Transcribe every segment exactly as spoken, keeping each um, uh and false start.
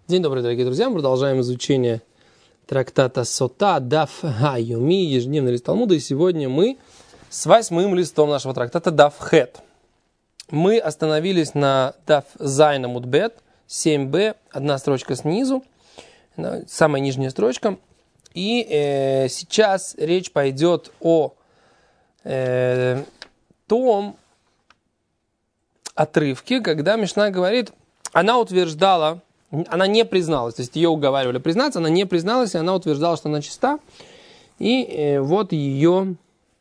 День добрый, дорогие друзья. Мы продолжаем изучение трактата Сота Даф Хайоми, ежедневный лист Талмуда. И сегодня мы с восьмым листом нашего трактата Даф Хет. Мы остановились на Даф Зайн Амуд Бет, семь бэ, одна строчка снизу, самая нижняя строчка. И э, сейчас речь пойдет о э, том отрывке, когда Мишна говорит, она утверждала, она не призналась, то есть ее уговаривали признаться, она не призналась, и она утверждала, что она чиста. И э, вот ее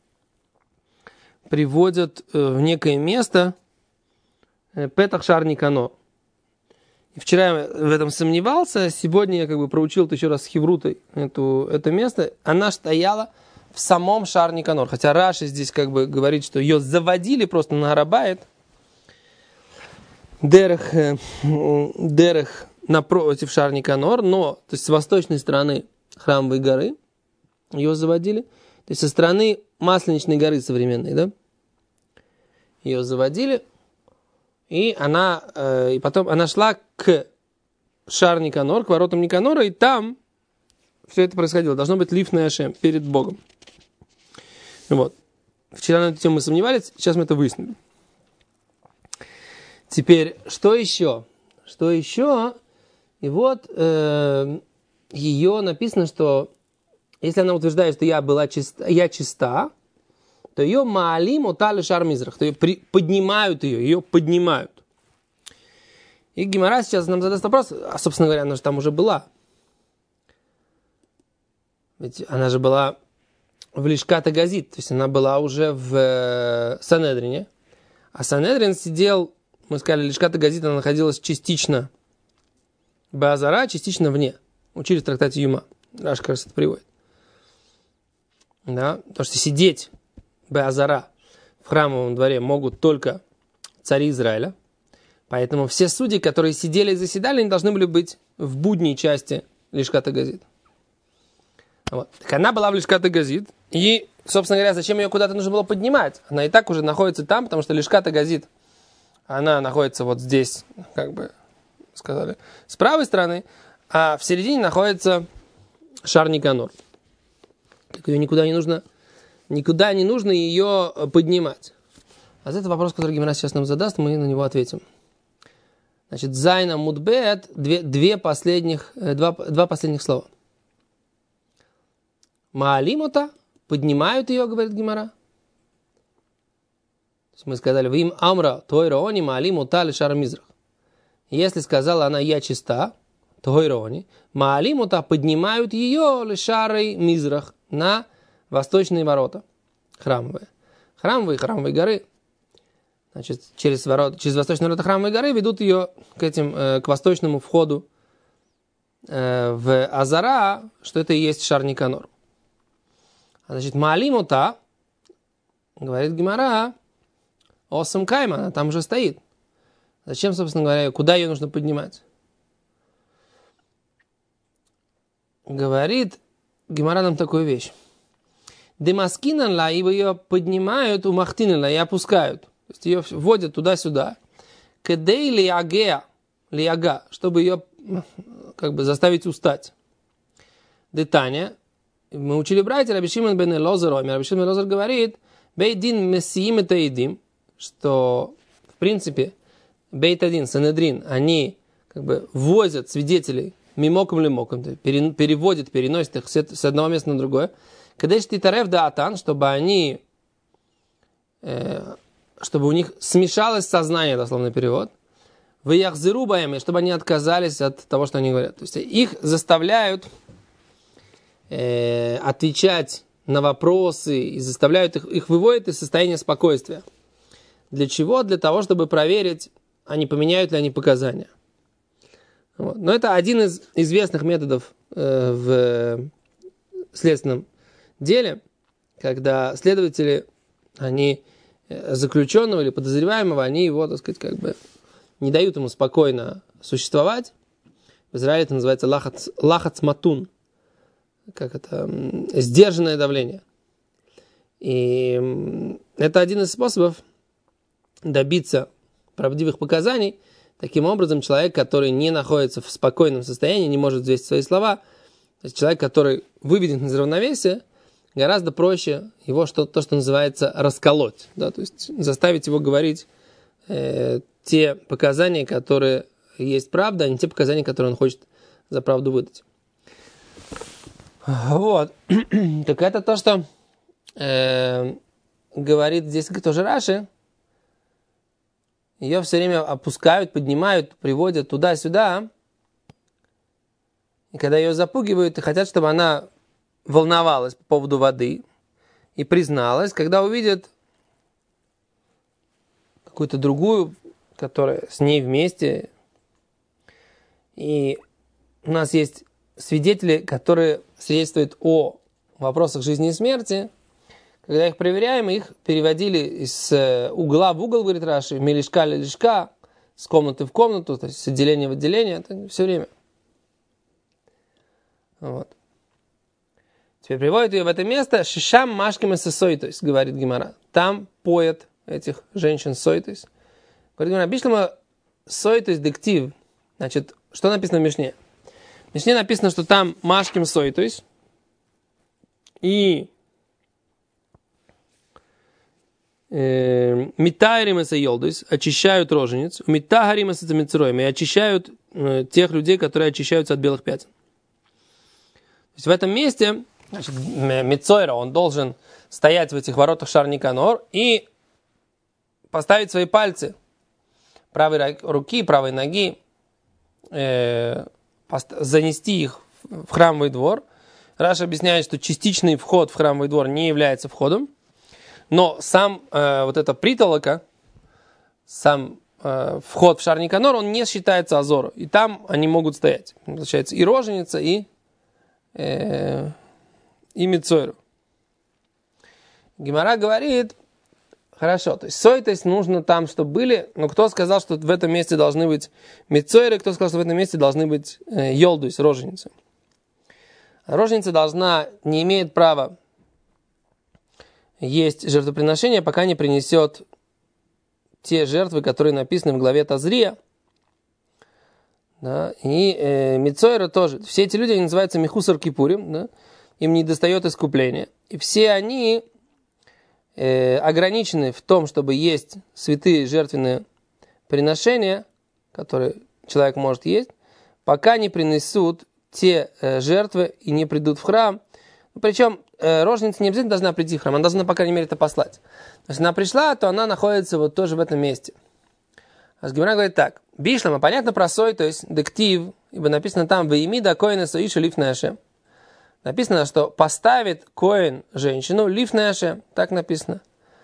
приводят э, в некое место э, Петах Шар Никанор. И вчера я в этом сомневался, сегодня я как бы проучил это еще раз с Хеврутой эту, это место. Она стояла в самом Шар Никанор, хотя Раши здесь как бы говорит, что ее заводили просто на Арабайт, Дерех, э, Дерех напротив Шар Никанор, но, то есть с восточной стороны Храмовой горы ее заводили, то есть со стороны Масленичной горы современной, да, ее заводили, и она, э, и потом она шла к Шар Никанор, к воротам Никанора, и там все это происходило. Должно быть лиф на Ашем, перед Богом. Вот. Вчера на эту тему мы сомневались, сейчас мы это выяснили. Теперь, что еще? Что еще? И вот э, ее написано, что если она утверждает, что я была чиста, я чиста, то ее маалим отали шар мизрах, то ее при, поднимают ее, ее поднимают. И Гемара сейчас нам задаст вопрос, а собственно говоря, она же там уже была. Ведь она же была в Лишкат Газит, то есть она была уже в э, Санедрине, а Санедрин сидел, мы сказали, Лишкат Газит, она находилась частично Беазара, частично вне. Учили в трактате Юма. Раш, кажется, это приводит. Да? Потому что сидеть Беазара в храмовом дворе могут только цари Израиля. Поэтому все судьи, которые сидели и заседали, они должны были быть в будней части Лишкат Газит. Вот. Так она была в Лишкат Газит. И, собственно говоря, зачем ее куда-то нужно было поднимать? Она и так уже находится там, потому что Лишкат Газит, она находится вот здесь, как бы сказали, с правой стороны, а в середине находится Шар Никанор. Так ее никуда не нужно, никуда не нужно ее поднимать. А это вопрос, который Гемара сейчас нам задаст, мы на него ответим. Значит, Зайн Амуд Бет, две, две последних, два, два последних слова. Маалимота, поднимают ее, говорит Гемара. Мы сказали, вы им амра, тойрони, маалимота, лишар мизрах. Если сказала она, я чиста, то ирони, маалимута поднимают ее лишарой мизрах на восточные ворота храмовые. Храмовые, храмовые горы. Значит, через, ворот, через восточные ворота храмовой горы ведут ее к, этим, э, к восточному входу э, в Азара, что это и есть Шар Никанор. А значит, маалимута, говорит Гемара, осам кайма, она там уже стоит. Зачем, собственно говоря, куда ее нужно поднимать? Говорит Гемара нам такую вещь. Демаскинанла, ибо ее поднимают, у махтинанла, и опускают. То есть ее вводят туда-сюда. Кедей лиагеа, лиага, чтобы ее как бы заставить устать. Детания. Мы учили братья, Раби Шимон бен Элозер, Раби Шимон бен Элозер говорит, бейдин месиим это едим, что, в принципе, Бейт-один, Санедрин, они как бы ввозят свидетелей мимоком лимоком, переводят, переносят их с одного места на другое. Когда штитарев да атан, чтобы они, э, чтобы у них смешалось сознание, дословный перевод, в яхзирубаями, чтобы они отказались от того, что они говорят. То есть их заставляют э, отвечать на вопросы и заставляют их, их выводят из состояния спокойствия. Для чего? Для того, чтобы проверить, а не поменяют ли они показания. Вот. Но это один из известных методов э, в следственном деле, когда следователи, они заключенного или подозреваемого, они его, так сказать, как бы не дают ему спокойно существовать. В Израиле это называется лахац, лахац матун, как это, сдержанное давление. И это один из способов добиться правдивых показаний Таким образом, человек, который не находится в спокойном состоянии, не может взвесить свои слова, то есть человек, который выведен из равновесия, гораздо проще его что, то, что называется, расколоть. Да? То есть заставить его говорить э, те показания, которые есть правда, а не те показания, которые он хочет за правду выдать. Вот. Так это то, что э, говорит здесь тоже Раши. Ее все время опускают, поднимают, приводят туда-сюда. И когда ее запугивают и хотят, чтобы она волновалась по поводу воды и призналась, когда увидят какую-то другую, которая с ней вместе. И у нас есть свидетели, которые свидетельствуют о вопросах жизни и смерти. Когда их проверяем, их переводили из угла в угол, говорит Раши, милишка лилишка, с комнаты в комнату, то есть с отделения в отделение, это все время. Вот. Теперь приводит ее в это место шишам машками сосой, то есть говорит Гемара. Там поят этих женщин сой, то есть. Говорит Гемара, бишлама сой, то есть дектив. Значит, что написано в Мишне? В Мишне написано, что там машким сой, то есть. И митайрим эса йол, то есть очищают рожениц, митагарим эса мицроем, и очищают э, тех людей, которые очищаются от белых пятен. То есть в этом месте, значит, мицойра, он должен стоять в этих воротах Шар Никанор и поставить свои пальцы правой руки, правой ноги, э, пост- занести их в храмовый двор. Раша объясняет, что частичный вход в храмовый двор не является входом, но сам э, вот эта притолока, сам э, вход в Шар Никанор, он не считается азору. И там они могут стоять. Получается и роженица, и, э, и мицойру. Гемара говорит, хорошо, то есть сой, то есть нужно там, чтобы были, но кто сказал, что в этом месте должны быть мицойры, кто сказал, что в этом месте должны быть э, йол, то есть роженица. Роженица должна, не имеет права есть жертвоприношение, пока не принесет те жертвы, которые написаны в главе Тазрия. Да, и э, мицойра тоже. Все эти люди, они называются Михусар Кипурим, да, им не достает искупления. И все они э, ограничены в том, чтобы есть святые жертвенные приношения, которые человек может есть, пока не принесут те э, жертвы и не придут в храм. Причем э, роженица не обязательно должна прийти в храм, она должна, по крайней мере, это послать. Если она пришла, то она находится вот тоже в этом месте. А Гемара говорит так. Бишлама, понятно про сой, то есть дектив, ибо написано там «Ваимида коэна соиша лифнэ Ашем». Написано, что поставит коэн женщину лифнэ Ашем. Так написано.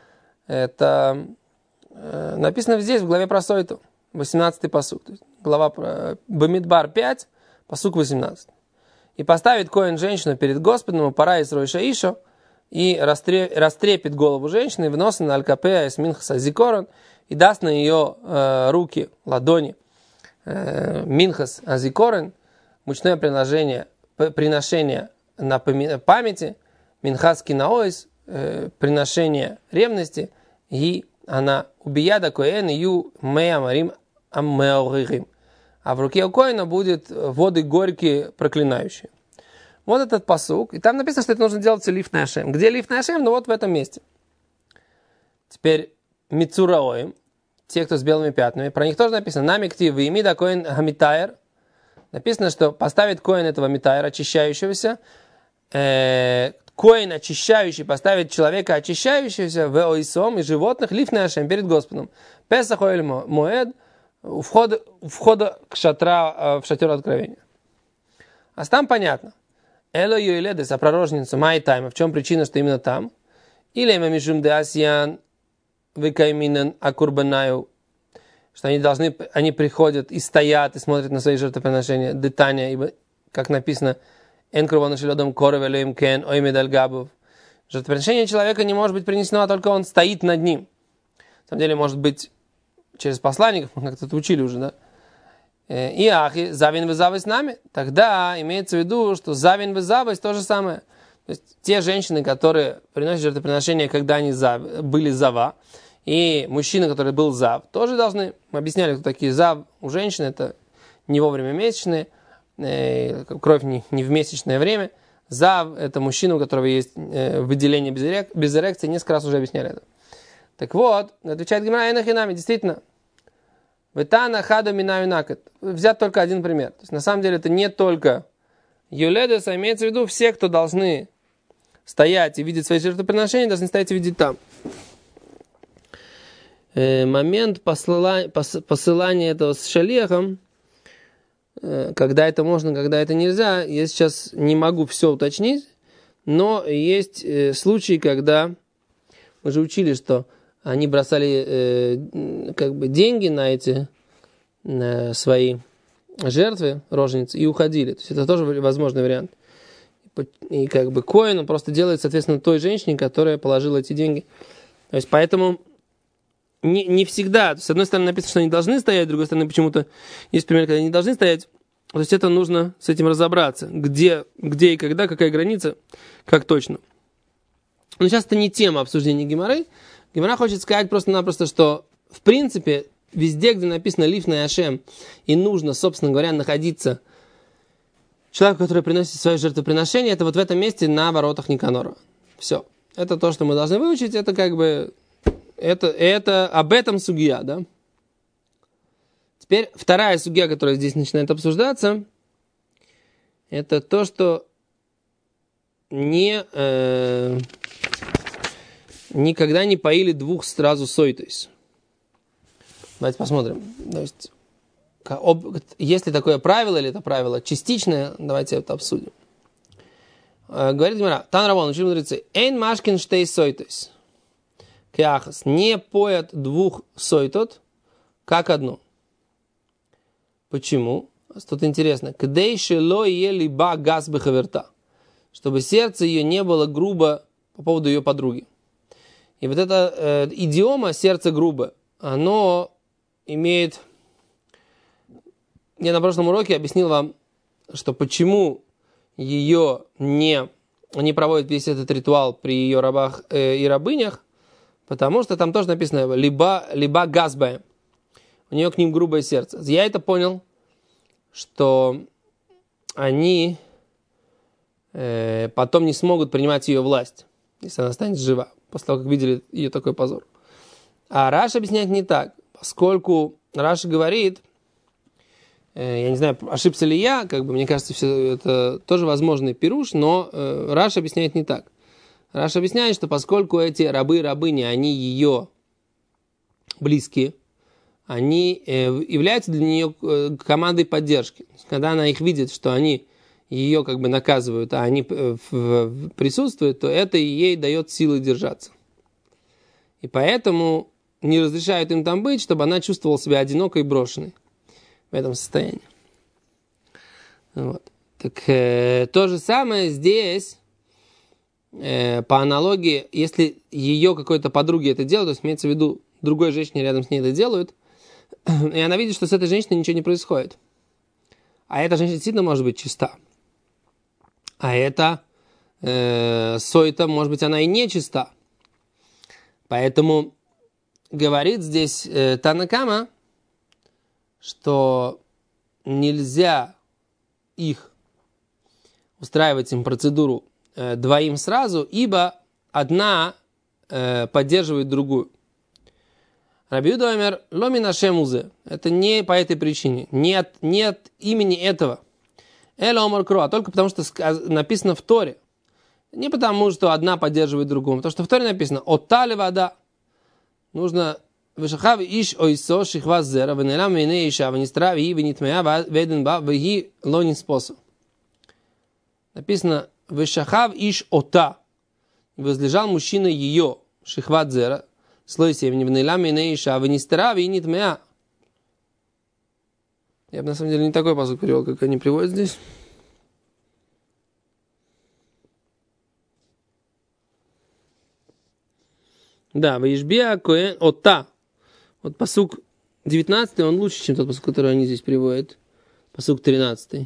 Это э, написано здесь, в главе про сойту, восемнадцатый пасук. То есть глава про Бамидбар пять, пасук восемнадцать. И поставит коэн женщину перед Господом, пора из Ройша Ишо, и растрепит голову женщины, выносит на алькапея из Минхаса Азикорон, и даст на ее э, руки, ладони, э, Минхас Азикорон, мучное приношение, приношение на памяти, Минхас Кинаоис, э, приношение ревности, и она убияда коэн ю мея марим аммеоририм. А в руке у коэна будет воды горькие, проклинающие. Вот этот пасук. И там написано, что это нужно делать лифнэ Ашем. Где лифнэ Ашем? Ну вот в этом месте. Теперь мицураоим, те, кто с белыми пятнами, про них тоже написано. Намиктив вимида коэн хамитайр. Написано, что поставит коэн этого митайра, очищающегося. Э, коэн очищающий поставит человека, очищающегося в оисом и животных лифнэ Ашем перед Господом. Песах оэль моэд. У входа, у входа к шатра, в шатер откровения. А там понятно. Эло юэледес, а про роженицу май тайма. В чем причина, что именно там? Или мамишум де асьян выкайминен акурбанаю. Что они должны, они приходят и стоят, и смотрят на свои жертвоприношения. Детания, ибо, как написано, энкрувана шелодом коров элоим кен оймедаль габов. Жертвоприношение человека не может быть принесено, а только он стоит над ним. На самом деле, может быть, через посланников, мы как-то это учили уже, да? И ахи, завин вызавой с нами. Тогда имеется в виду, что завин вызавой то же самое. То есть те женщины, которые приносят жертвоприношения, когда они зав, были зава, И мужчина, который был зав, тоже должны. Мы объясняли, кто такие зав у женщины. Это не вовремя месячные, э, кровь не, не в месячное время. Зав – это мужчина, у которого есть э, выделение без, эрек, без эрекции. Несколько раз уже объясняли это. Так вот, отвечает Гемара, энахинами, действительно. Ветана хада минаю накат. Взять только один пример. То есть, на самом деле это не только юледес, а имеется в виду все, кто должны стоять и видеть свои жертвоприношения, должны стоять и видеть там. Э, момент посыла, пос, посылания этого с шалехом, э, когда это можно, когда это нельзя, я сейчас не могу все уточнить, но есть э, случаи, когда мы же учили, что они бросали э, как бы деньги на эти на свои жертвы, роженицы, и уходили. То есть это тоже возможный вариант. И как бы коин он просто делает, соответственно, той женщине, которая положила эти деньги. То есть поэтому не, не всегда, с одной стороны написано, что они должны стоять, с другой стороны почему-то есть пример, когда они не должны стоять. То есть это нужно с этим разобраться, где, где и когда, какая граница, как точно. Но сейчас это не тема обсуждения Гемары. Гемара хочет сказать просто-напросто, что в принципе везде, где написано Лифна и Ашем, и нужно, собственно говоря, находиться человеку, который приносит свое жертвоприношение, это вот в этом месте на воротах Никанора. Все. Это то, что мы должны выучить, это как бы, это, это об этом сугия, да. Теперь вторая сугия, которая здесь начинает обсуждаться, это то, что не, э, никогда не поили двух сразу сойтойс. Давайте посмотрим. То есть, есть ли такое правило, или это правило частичное, давайте это обсудим. Говорит Гемара, Тан Равон, учили мудрецы, эйн машкин штей сойтойс. Кеахас, не поят двух сойтот, как одну. Почему? Тут интересно. Кдей шело ели ба газ бехаверта. Чтобы сердце ее не было грубо по поводу ее подруги. И вот эта э, идиома «сердце грубо», оно имеет... Я на прошлом уроке объяснил вам, что почему ее не, не проводят весь этот ритуал при ее рабах э, и рабынях, потому что там тоже написано «либо, либо газбая». У нее к ним грубое сердце. Я это понял, что они э, потом не смогут принимать ее власть, если она станет жива, после того, как видели ее такой позор. А Раши объясняет не так, поскольку Раши говорит, э, я не знаю, ошибся ли я, как бы мне кажется, все это тоже возможный пируш, но э, Раши объясняет не так. Раши объясняет, что поскольку эти рабы и рабыни, они ее близкие, они э, являются для нее э, командой поддержки. Когда она их видит, что они ее как бы наказывают, а они э, в, в, присутствуют, то это ей дает силы держаться. И поэтому не разрешают им там быть, чтобы она чувствовала себя одинокой и брошенной в этом состоянии. Вот. Так э, то же самое здесь, э, по аналогии, если ее какой-то подруге это делают, то есть имеется в виду другой женщине рядом с ней это делают, и она видит, что с этой женщиной ничего не происходит. А эта женщина действительно может быть чиста. А эта э, сойта, может быть, она и не чиста. Поэтому говорит здесь э, Танакама, что нельзя их устраивать им процедуру э, двоим сразу, ибо одна э, поддерживает другую. Раби Юда омер ло мин Ашем узе. Это не по этой причине. Нет, нет имени этого. Эло омар кро. А только потому, что написано в Торе. Не потому, что одна поддерживает другую. Потому что в Торе написано «Оттали вода». Нужно «Вешахав иш ойсо шихва зера, венелам вейне иша, венистра вии венитмея, вейден ба, веги лонин способ». Написано «Вешахав иш ота». Возлежал мужчина ее, шихва зера, слой семени, венелам вейне иша, венистра вии венитмея. Я бы на самом деле не такой пасук перевел, как они приводят здесь. Да, Ваишбия Коэн Ота. Вот пасук девятнадцатый, он лучше, чем тот пасук, который они здесь приводят. Пасук тринадцатый.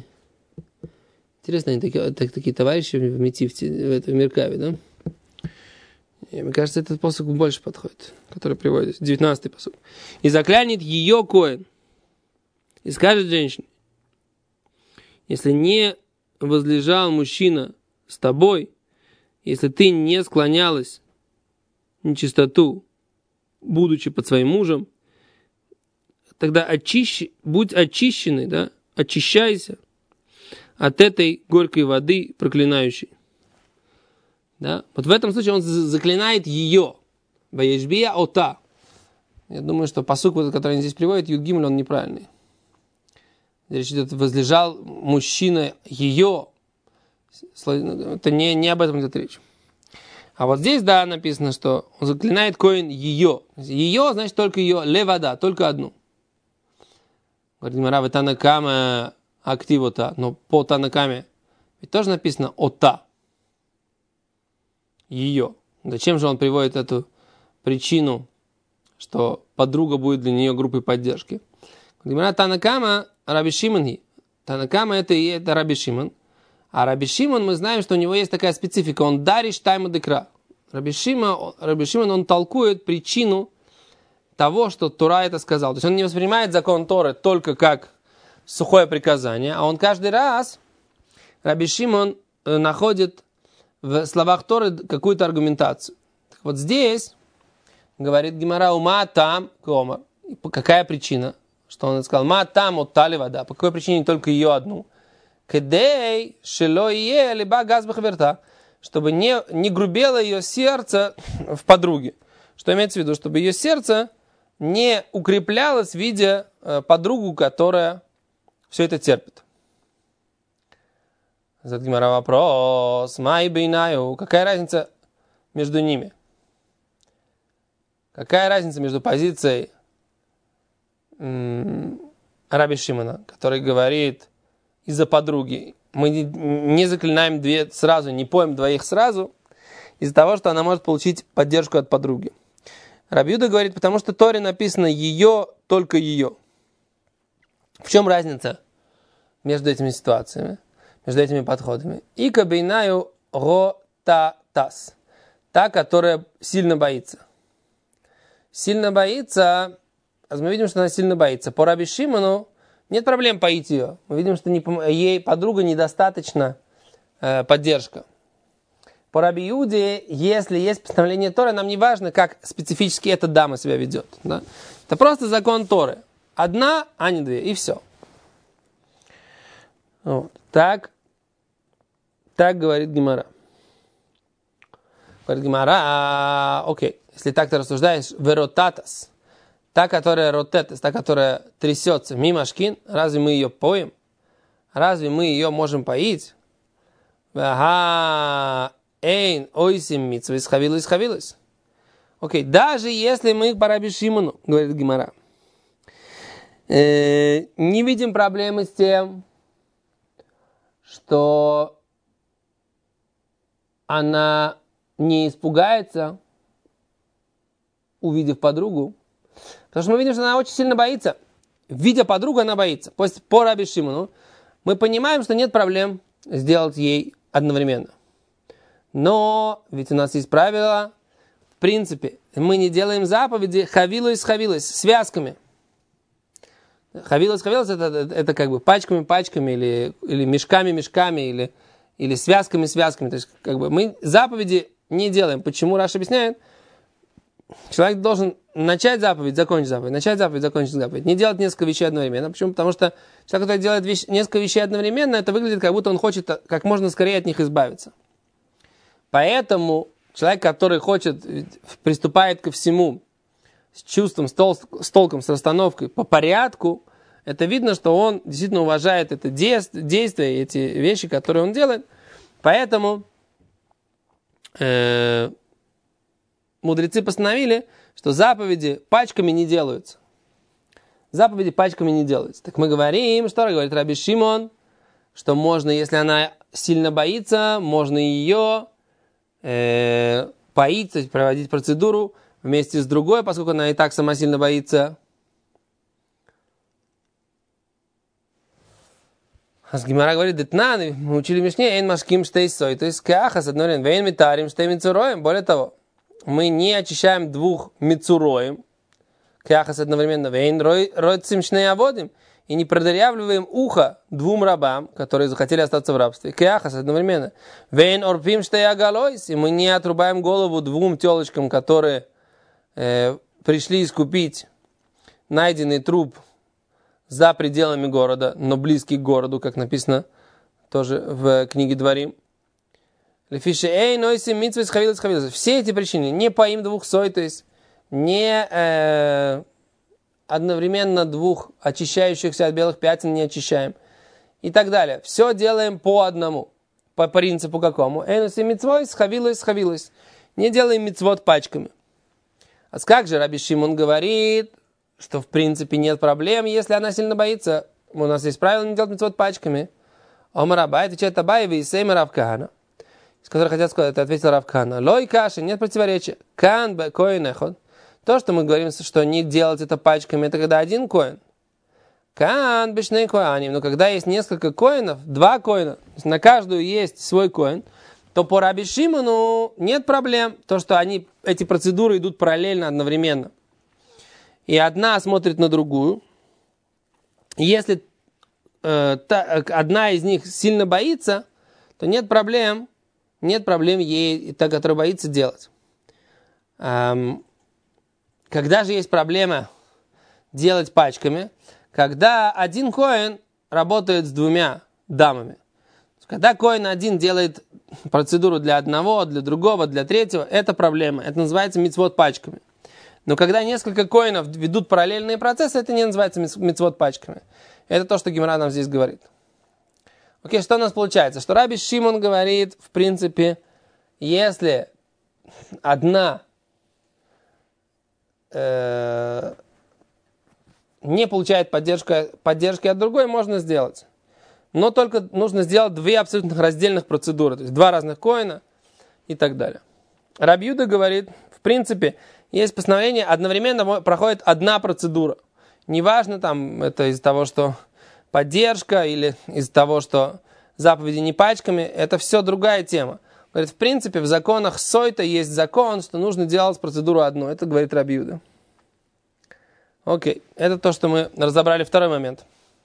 Интересно, они такие, так, такие товарищи в Метифте, в, в Меркаве, да? И мне кажется, этот посук больше подходит, который приводит, девятнадцатый посук. И заклянет ее коэн. И скажет женщине: если не возлежал мужчина с тобой, если ты не склонялась нечистоту, будучи под своим мужем, тогда очищи, будь очищенной, да, очищайся от этой горькой воды проклинающей. Да? Вот в этом случае он заклинает ее. Ваешбия ота. Я думаю, что посук, который они здесь приводят, Юд Гимель, он неправильный. Речь идет, возлежал мужчина ее. Это не, не об этом идет речь. А вот здесь, да, написано, что он заклинает коэн ее. Ее, значит, только ее, левада, только одну. Говорит Гемара, в Танакаме активота, но по Танакаме ведь тоже написано ота. Ее. Зачем же он приводит эту причину, что подруга будет для нее группой поддержки? Гемара Танакама Раби Шимон. Танакама это и это Раби Шимон. А Раби Шимон, мы знаем, что у него есть такая специфика. Он дариш тайма декра. Раби Шимон, Раби Шимон, он толкует причину того, что Тора это сказал. То есть он не воспринимает закон Торы только как сухое приказание, а он каждый раз, Раби Шимон, находит в словах Торы какую-то аргументацию. Так вот здесь говорит Гемара, ума там комар. Какая причина? Что он сказал, ма там оттали вода. По какой причине только ее одну? Кедей шело е либо газбах верта. Чтобы не, не грубело ее сердце в подруге. Что имеется в виду? Чтобы ее сердце не укреплялось, видя э, подругу, которая все это терпит. Задает Гемара вопрос. Май бейнаю. Какая разница между ними? Какая разница между позицией м- Раби Шимона, который говорит из-за подруги, мы не, не заклинаем две сразу, не поем двоих сразу, из-за того, что она может получить поддержку от подруги. Раби Юда говорит, потому что в Торе написано ее, только ее. В чем разница между этими ситуациями, между этими подходами? И кабейнаю ро-та-тас. Та, которая сильно боится. Сильно боится, мы видим, что она сильно боится. По Раби Шимону нет проблем поить ее. Мы видим, что не, ей подруга недостаточно э, поддержка. По Раби Юде, если есть постановление Торы, нам не важно, как специфически эта дама себя ведет. Да? Это просто закон Торы. Одна, а не две, и все. Вот. Так, так говорит Гемара. Говорит Гемара, а, окей, если так ты рассуждаешь, веротатас, та, которая ротетас, та, которая трясется, мимашкин, разве мы ее поем? Разве мы ее можем поить? Ага, эйн, ойсим, митсва, исхавилась, исхавилась. Окей, даже если мы по Раби Шимону, говорит Гемара, э, не видим проблемы с тем, что она не испугается, увидев подругу, потому что мы видим, что она очень сильно боится. Видя подругу, она боится. По Раби Шимону мы понимаем, что нет проблем сделать ей одновременно. Но ведь у нас есть правило, в принципе, мы не делаем заповеди хавилось, хавилось, связками. Хавилось, хавилось, это, это, это как бы пачками, пачками, или, или мешками, мешками, или, или связками, связками. То есть, как бы мы заповеди не делаем. Почему Раши объясняет? Человек должен начать заповедь, закончить заповедь, начать заповедь, закончить заповедь. Не делать несколько вещей одновременно. Почему? Потому что человек, который делает вещь, несколько вещей одновременно, это выглядит, как будто он хочет как можно скорее от них избавиться. Поэтому человек, который хочет, приступает ко всему с чувством, с, тол- с толком, с расстановкой, по порядку, это видно, что он действительно уважает это действие, эти вещи, которые он делает. Поэтому э- мудрецы постановили, что заповеди пачками не делаются. Заповеди пачками не делаются. Так мы говорим, что говорит Раби Шимон, что можно, если она сильно боится, можно ее э, поить, то есть проводить процедуру вместе с другой, поскольку она и так сама сильно боится. А с Гемара говорит, детнаны, мы учили в Мишне, эйн машким штей сой, то есть каха с одной рен, вейн митарим штей мицуроем, более того, мы не очищаем двух мицуроем, кяхас одновременно, вейн ройцим шнеяводим, и не продырявливаем ухо двум рабам, которые захотели остаться в рабстве. Кяхас одновременно. Вейн орпим штеягалойс, и мы не отрубаем голову двум телочкам, которые э, пришли искупить найденный труп за пределами города, но близкий к городу, как написано тоже в книге Дворим. Все эти причины, не по им двух сой, то есть не э, одновременно двух очищающихся от белых пятен не очищаем. И так далее. Все делаем по одному. По принципу какому? Эйнуси митцвой, схавилось, схавилось. Не делаем митцвот пачками. А как же Раби Шимон говорит, что в принципе нет проблем, если она сильно боится. У нас есть правило не делать митцвот пачками. Омар Абай, отвечает Абай, и Сеймер Рав Кахана, с которой хотят сказать, это ответил Рав Кахана. Лой каши, нет противоречия. Кан бе коин эход. То, что мы говорим, что не делать это пачками, это когда один коин. Кан бешней коаним. Но когда есть несколько коинов, два коина, на каждую есть свой коин, то по Раби Шимону нет проблем. То, что они, эти процедуры идут параллельно, одновременно. И одна смотрит на другую. Если э, та, одна из них сильно боится, то нет проблем. Нет проблем ей, та, которая боится, делать. Эм, Когда же есть проблема делать пачками? Когда один коэн работает с двумя дамами. Когда коэн один делает процедуру для одного, для другого, для третьего, это проблема. Это называется мицвот пачками. Но когда несколько коэнов ведут параллельные процессы, это не называется мицвот пачками. Это то, что Гемара нам здесь говорит. Окей, что у нас получается? Что Раби Шимон говорит, в принципе, если одна не получает поддержка, поддержки от другой, можно сделать. Но только нужно сделать две абсолютно раздельных процедуры. То есть два разных коина и так далее. Раби Юда говорит, в принципе, есть постановление, одновременно проходит одна процедура. Неважно, там, это из-за того, что поддержка или из-за того, что заповеди не пачками, это все другая тема. Говорит, в принципе, в законах Сойта есть закон, что нужно делать процедуру одну. Это говорит Раби Юда. Окей, это то, что мы разобрали. Второй момент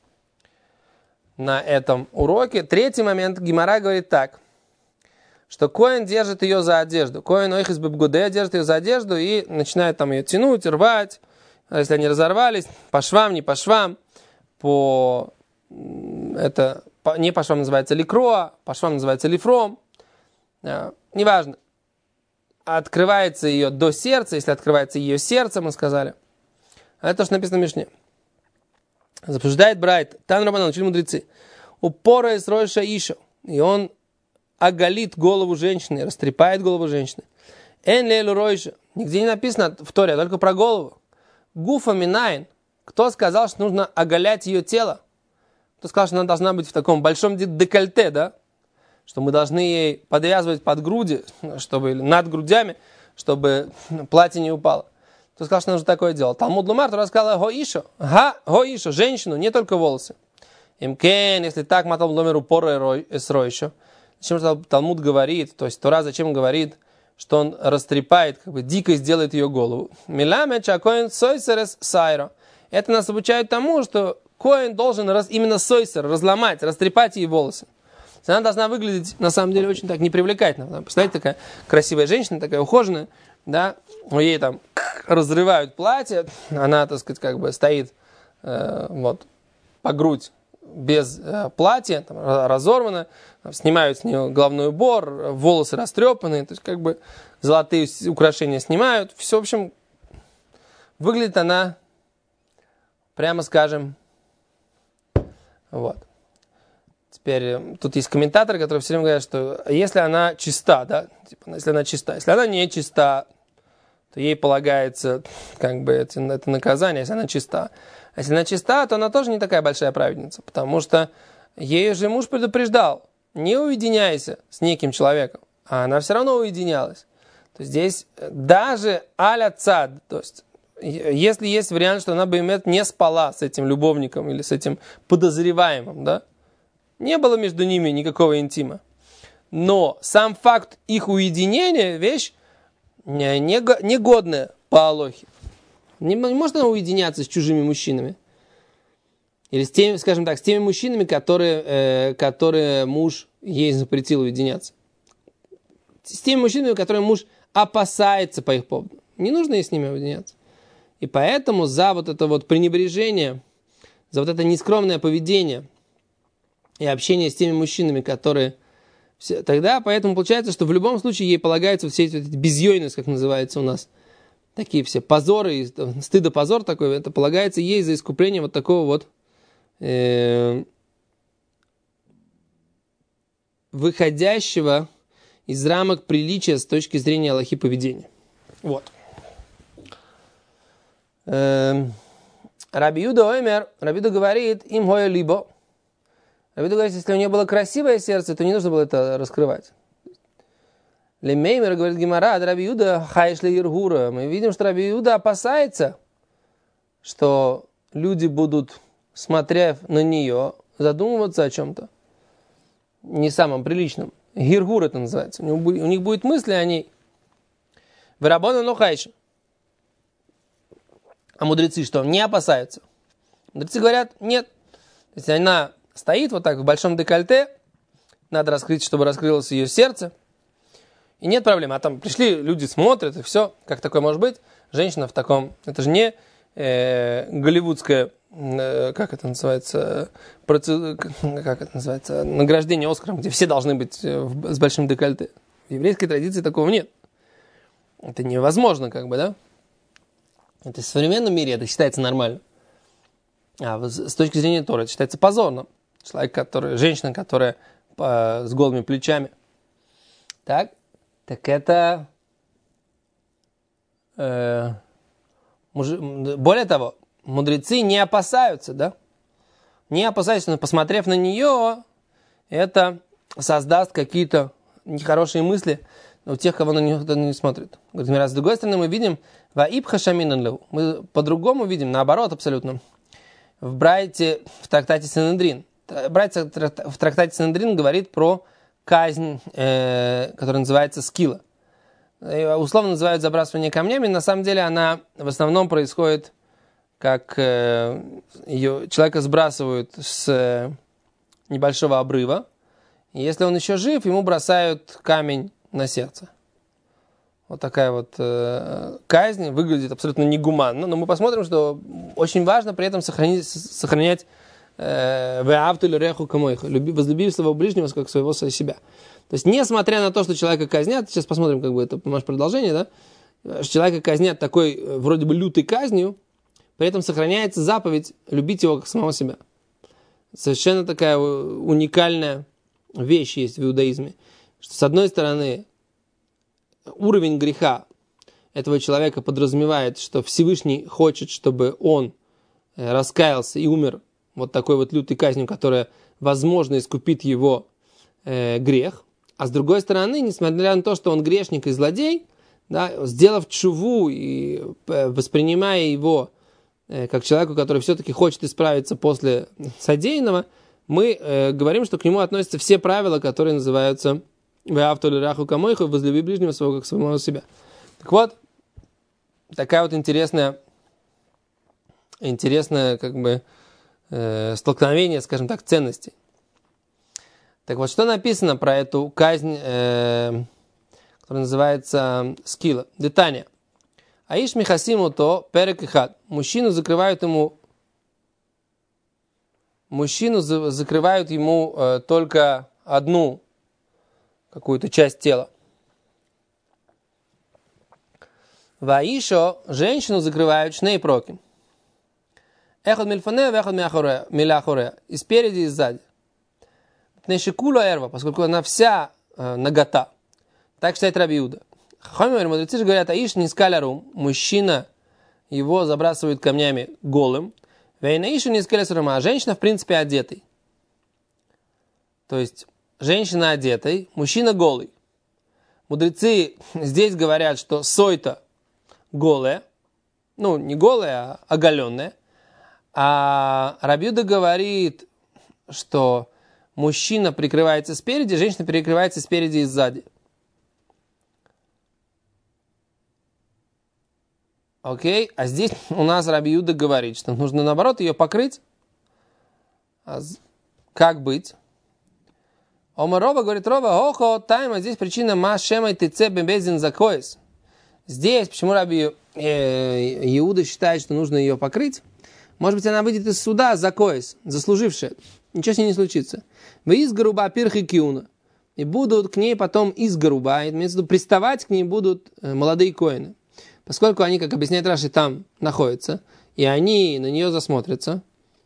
на этом уроке. Третий момент. Гемара говорит так, что коэн держит ее за одежду. Коэн ойхис бебгуде держит ее за одежду и начинает там ее тянуть, рвать. Если они разорвались, по швам, не по швам, по... это не по швам называется ликроа, по швам называется лифром. Неважно. Открывается ее до сердца, если открывается ее сердце, мы сказали. А это то, что написано в Мишне. Заблуждает Брайт. Тан Рабанан, учили мудрецы. Упора из Ройша Иша. И он оголит голову женщины, растрепает голову женщины. Эн лейлу Ройша. Нигде не написано в Торе, а только про голову. Гуфа минайн. Кто сказал, что нужно оголять ее тело? Кто сказал, что она должна быть в таком большом декольте, да? Что мы должны ей подвязывать под груди, чтобы, над грудями, чтобы платье не упало. Кто сказал, что нужно такое делать? Талмуд Лумар, Тора сказала го ишо. Га, го ишо, женщину, не только волосы. Имкен, если так, матал Лумер упора эсро еще. Зачем Талмуд говорит, то есть Тора зачем говорит, что он растрепает, как бы дико сделает ее голову. Миламе чакоин сойсерес сайро. Это нас обучает тому, что коин должен раз, именно сойсер разломать, растрепать ей волосы. Она должна выглядеть, на самом деле, очень так непривлекательно. Представляете, такая красивая женщина, такая ухоженная, да, ей там разрывают платье, она, так сказать, как бы стоит э, вот, по грудь без э, платья, там, разорвана, снимают с нее головной убор, волосы растрепанные, то есть как бы золотые украшения снимают. Все, в общем, выглядит она, прямо скажем, вот. Теперь тут есть комментаторы, которые все время говорят, что если она чиста, да, типа, если она чиста, если она не чиста, то ей полагается как бы это, это наказание, если она чиста. А если она чиста, то она тоже не такая большая праведница, потому что ей же муж предупреждал, не уединяйся с неким человеком, а она все равно уединялась. То есть здесь даже аля цад, то есть если есть вариант, что она бы не спала с этим любовником или с этим подозреваемым, да, не было между ними никакого интима. Но сам факт их уединения, вещь, негодная по Алохе. Не, не можно уединяться с чужими мужчинами. Или с теми, скажем так, с теми мужчинами, которые, э, которые муж ей запретил уединяться. С теми мужчинами, которые муж опасается по их поводу. Не нужно ей с ними уединяться. И поэтому за вот это вот пренебрежение, за вот это нескромное поведение и общение с теми мужчинами, которые... Все, тогда поэтому получается, что в любом случае ей полагается все эти безъёйность, как называется у нас, такие все позоры, стыд и позор такой, это полагается ей за искупление вот такого вот э, выходящего из рамок приличия с точки зрения алахи поведения. Вот. Э, Раби Юда Оймер, Раби Юда говорит, им хоя либо. Раби Юда говорит, если у нее было красивое сердце, то не нужно было это раскрывать. Лемеймер, говорит Гемара, Раби Юда хайшли иргура. Мы видим, что Раби Юда опасается, что люди будут, смотря на нее, задумываться о чем-то не самом приличном. Гиргур это называется. У них будет мысли о ней. Верабона но хайши. А мудрецы что? Не опасаются. Мудрецы говорят, нет. Если она стоит вот так в большом декольте, надо раскрыть, чтобы раскрылось ее сердце. И нет проблем. А там пришли, люди смотрят, и все. Как такое может быть? Женщина в таком... Это же не э, голливудское... Э, как это называется? Процесс, как это называется? Награждение Оскаром, где все должны быть в, с большим декольте. В еврейской традиции такого нет. Это невозможно, как бы, да? Это в современном мире это считается нормально. А с точки зрения Торы это считается позорным. Человек, который... Женщина, которая по, с голыми плечами. Так? Так это, э, муж, более того, мудрецы не опасаются, да? Не опасаются, но посмотрев на нее, это создаст какие-то нехорошие мысли у тех, кого на нее не смотрит. Говорит, с другой стороны, мы видим, мы по-другому видим, наоборот абсолютно, в Брайте, в трактате Синедрин. Брайт в трактате Синедрин говорит про казнь, э, которая называется скила. Ее условно называют забрасывание камнями. На самом деле она в основном происходит, как э, ее, человека сбрасывают с э, небольшого обрыва. И если он еще жив, ему бросают камень на сердце. Вот такая вот э, казнь. Выглядит абсолютно негуманно. Но мы посмотрим, что очень важно при этом сохранить, сохранять возлюби своего ближнего как своего себя. То есть, несмотря на то, что человека казнят, сейчас посмотрим, как бы это наше продолжение, да, что человека казнят такой, вроде бы лютой казнью, при этом сохраняется заповедь любить его как самого себя. Совершенно такая уникальная вещь есть в иудаизме, что с одной стороны уровень греха этого человека подразумевает, что Всевышний хочет, чтобы он раскаялся и умер вот такой вот лютой казнью, которая, возможно, искупит его э, грех. А с другой стороны, несмотря на то, что он грешник и злодей, да, сделав чуву и э, воспринимая его э, как человеку, который все-таки хочет исправиться после содеянного, мы э, говорим, что к нему относятся все правила, которые называются «Веавту лираху камойху» «Возлюби ближнего своего, как самого себя». Так вот, такая вот интересная, интересная, как бы, столкновение, скажем так, ценностей. Так вот, что написано про эту казнь, э, которая называется скила? Детание. Аиш михасиму то перек и хад. Мужчину закрывают ему мужчину за, закрывают ему э, только одну какую-то часть тела. Ваишо женщину закрывают шней прокин. Эхот мильфане, эхот миляхоре. И спереди, и сзади. Пнешикула эрва, поскольку она вся э, нагота. Так считает Раби Юда. Хомер, мудрецы же говорят, аиш не скалярум. Мужчина, его забрасывают камнями голым. Вейнаишу не скалярум, а женщина, в принципе, одетый. То есть, женщина одетый, мужчина голый. Мудрецы здесь говорят, что сойта голая. Ну, не голая, а оголенная. А Раби Юда говорит, что мужчина прикрывается спереди, женщина прикрывается спереди и сзади. Окей, а здесь у нас Раби Юда говорит, что нужно наоборот ее покрыть. А как быть? Омар Рова говорит, Рова, охо, тайма, здесь причина ма шемай тыце бембезин закоис. Здесь, почему Раби э, Иуда считает, что нужно ее покрыть? Может быть, она выйдет из суда закоис, заслужившая. Ничего с ней не случится. Вы из груба пирхи киуна. И будут к ней потом из груба, имеется в виду, приставать к ней будут э, молодые коины. Поскольку они, как объясняет Раши, там находятся, и они на нее засмотрятся,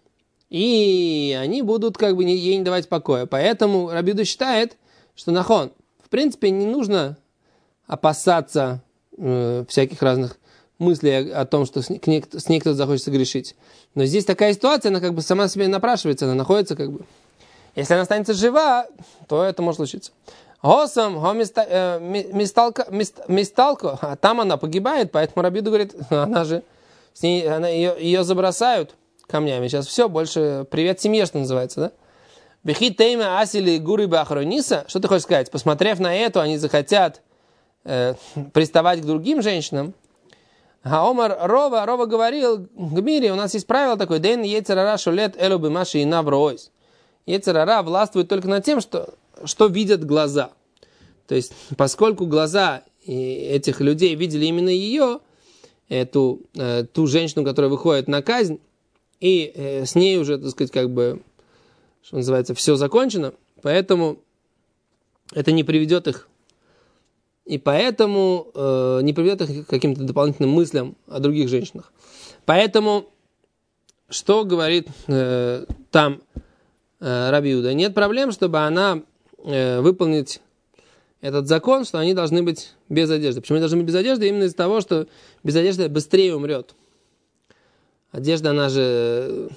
и они будут как бы ей не давать покоя. Поэтому Раби Юда считает, что нахон, в принципе, не нужно опасаться э, всяких разных мыслей о, о том, что с ней, с ней кто-то захочется грешить. Но здесь такая ситуация, она как бы сама себе напрашивается, она находится как бы... Если она останется жива, то это может случиться. Госом, мисталко, а там она погибает, поэтому Раби Юда говорит, она же, с ней, она, ее, ее забросают камнями. Сейчас все, больше привет семье, что называется, да? Бехи тейма асили гуры бахрониса. Что ты хочешь сказать? Посмотрев на это, они захотят э, приставать к другим женщинам. А Омар Рова, Рова говорил, в мире у нас есть правило такое, дэн ецерара шулет элу бимаши и навроис. Ецерара властвует только над тем, что что видят глаза. То есть, поскольку глаза этих людей видели именно ее, эту, э, ту женщину, которая выходит на казнь, и э, с ней уже, так сказать, как бы, что называется, все закончено, поэтому это не приведет их, и поэтому э, не приведет их к каким-то дополнительным мыслям о других женщинах. Поэтому, что говорит э, там э, Раби Юда? Нет проблем, чтобы она выполнить этот закон, что они должны быть без одежды. Почему они должны быть без одежды? Именно из-за того, что без одежды быстрее умрет. Одежда, она же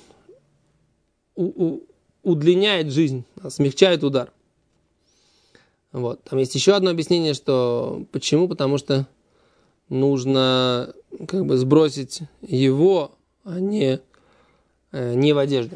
у, у, удлиняет жизнь, смягчает удар. Вот. Там есть еще одно объяснение, что почему? Потому что нужно как бы сбросить его, а не, не в одежде.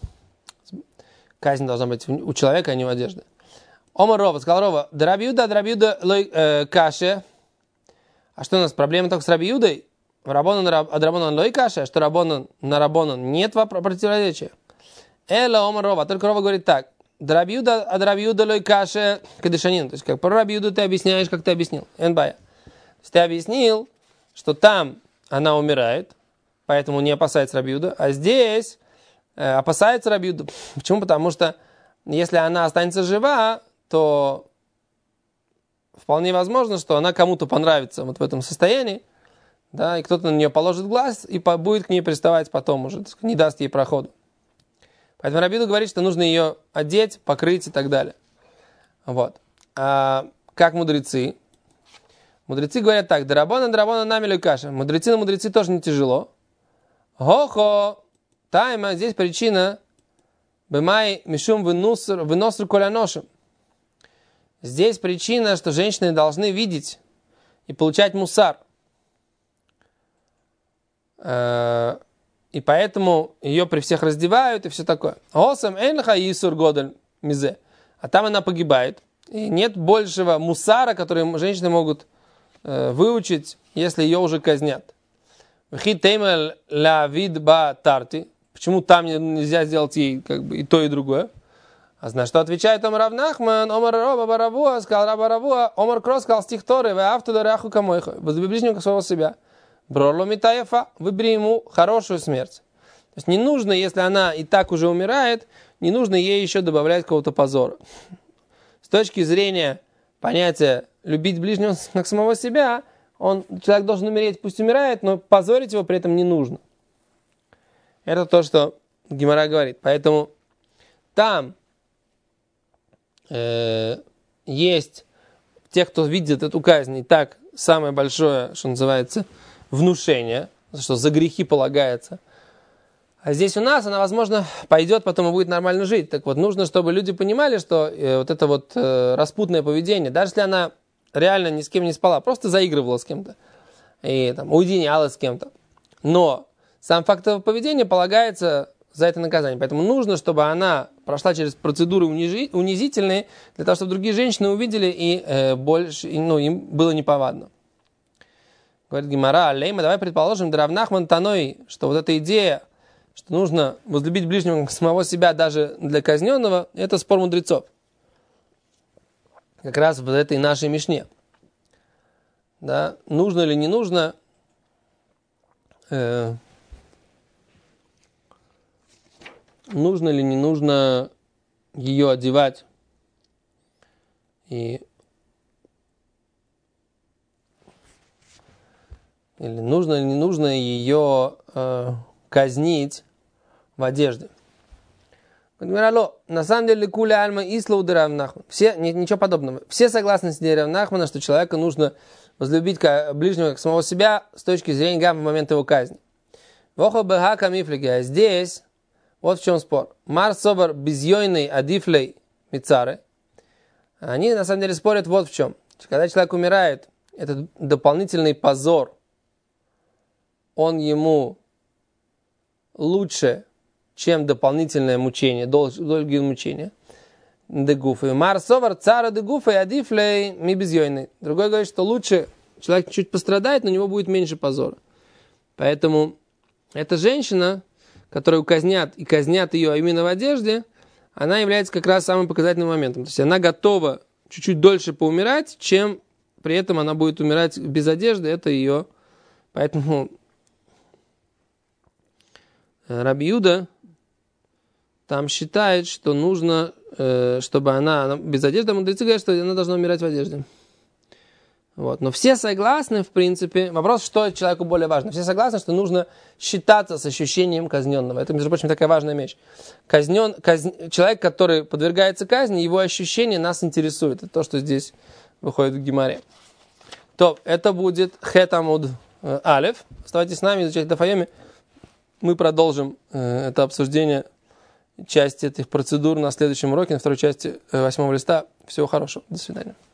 Казнь должна быть у человека, а не в одежде. Омар Рова, сказал Рова, Раби Юда, Раби Юда каше. А что у нас, проблема только с Раби Юдой? Рабонан, а Рабонан лой каше, что Рабонан на Рабонан нет противоречия. Эла Омар Рова, только Рова говорит так, Раби Юда, а Раби Юда лой каше кадешанин. То есть, как про Раби Юду ты объясняешь, как ты объяснил. Энбая. То есть, ты объяснил, что там она умирает, поэтому не опасается Раби Юда, а здесь э, опасается Раби Юда. Почему? Потому что если она останется жива, то вполне возможно, что она кому-то понравится вот в этом состоянии, да, и кто-то на нее положит глаз и будет к ней приставать потом уже, не даст ей проходу. Поэтому Раби Юда говорит, что нужно ее одеть, покрыть и так далее. Вот. А как мудрецы? Мудрецы говорят так, дарабона, дарабона, намилю каша. Мудрецы на мудрецы тоже не тяжело. Хо-хо, тайма, здесь причина бэмай мишум выносру коляношим. Здесь причина, что женщины должны видеть и получать мусар. И поэтому ее при всех раздевают и все такое. Осам энха исур годель мизе. А там она погибает. И нет большего мусара, который женщины могут выучить, если ее уже казнят. Почему там нельзя сделать ей как бы и то, и другое? А знаешь, что отвечает Омар Рав Нахман, Омар Раба Баравуа, сказал Раба Баравуа, Омар Крос сказал стих Торы, вы автодаряху камойху, возлюби ближнего как своего себя. Брорло митаефа, выбери ему хорошую смерть. То есть не нужно, если она и так уже умирает, не нужно ей еще добавлять какого-то позора. С точки зрения понятия любить ближнего как самого себя, он, человек должен умереть, пусть умирает, но позорить его при этом не нужно. Это то, что Гемара говорит. Поэтому там э, есть те, кто видит эту казнь, и так самое большое, что называется, внушение, что за грехи полагается. А здесь у нас она, возможно, пойдет потом и будет нормально жить. Так вот, нужно, чтобы люди понимали, что э, вот это вот э, распутное поведение, даже если она реально ни с кем не спала, просто заигрывала с кем-то, и там уединялась с кем-то. Но сам факт этого поведения полагается за это наказание. Поэтому нужно, чтобы она прошла через процедуры унижи, унизительные, для того, чтобы другие женщины увидели и э, больше, и, ну, им было неповадно. Говорит Гемара, Лейма, давай предположим, Рав Нахман Таной, что вот эта идея, что нужно возлюбить ближнего как самого себя даже для казненного, это спор мудрецов. Как раз в этой нашей мишне. Да, нужно или не нужно э, нужно или не нужно ее одевать и или нужно или не нужно ее э, казнить в одежде. На самом деле, куля альма исла удара Нахман. Все, ничего подобного. Все согласны с идеей Рав Нахмана, что человека нужно возлюбить ближнего как самого себя с точки зрения гамма в момент его казни. Вохо бэха мифлиги. А здесь вот в чем спор. Мар собор безйойный адифлей мицары. Они на самом деле спорят вот в чем. Когда человек умирает, этот дополнительный позор, он ему лучше, чем дополнительное мучение, долгие мучения. Дегуфы. Мар собор цара дегуфы адифлей ми безйойный. Другой говорит, что лучше человек чуть пострадает, но у него будет меньше позора. Поэтому эта женщина, которую казнят, и казнят ее именно в одежде, она является как раз самым показательным моментом. То есть она готова чуть-чуть дольше поумирать, чем при этом она будет умирать без одежды. Это ее. Поэтому Раби Юда там считает, что нужно, э, чтобы она, она без одежды, мудрецы говорят, что она должна умирать в одежде. Вот. Но все согласны, в принципе, вопрос, что человеку более важно. Все согласны, что нужно считаться с ощущением казненного. Это, между прочим, такая важная вещь. Казнен, казн... Человек, который подвергается казни, его ощущения нас интересуют. Это то, что здесь выходит в Гемаре. То, это будет Хет Амуд Алеф. Оставайтесь с нами, изучайте Дафайоми. Мы продолжим э, это обсуждение части этих процедур на следующем уроке, на второй части э, восьмого листа. Всего хорошего. До свидания.